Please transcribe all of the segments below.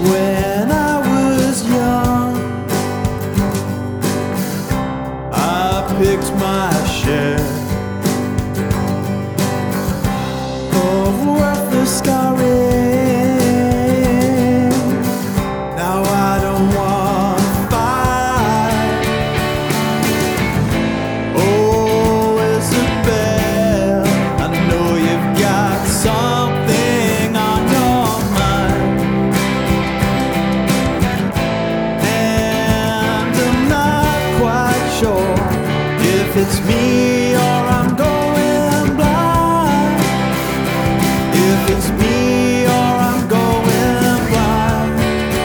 When I was young, I picked my share of worthless scarring. Now I don't want to fight. Oh, Isabel, I know you've got something on your mind, and I'm not quite sure if it's me or I'm going blind. If it's me or I'm going blind.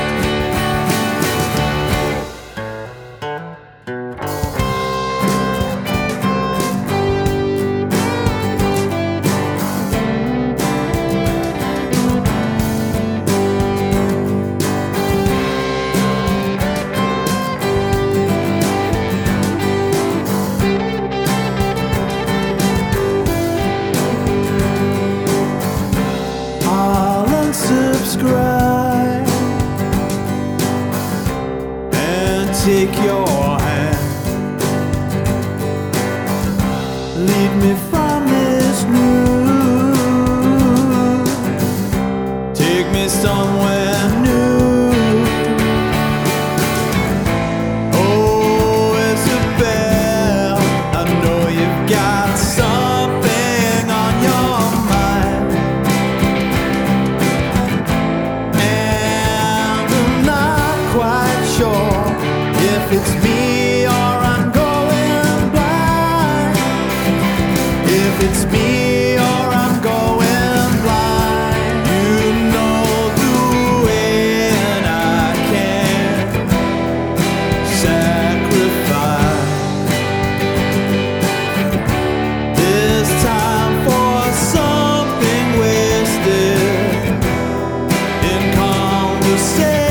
I'll unsubscribe and take your hand. Lead me from this mood. Take me somewhere new. Oh, Isabel, I know you've got something on your mind, and I'm not quite sure if it's me or I'm going blind. If it's me or I'm going blind. You know the way, and I can't sacrifice this time for something wasted in conversation.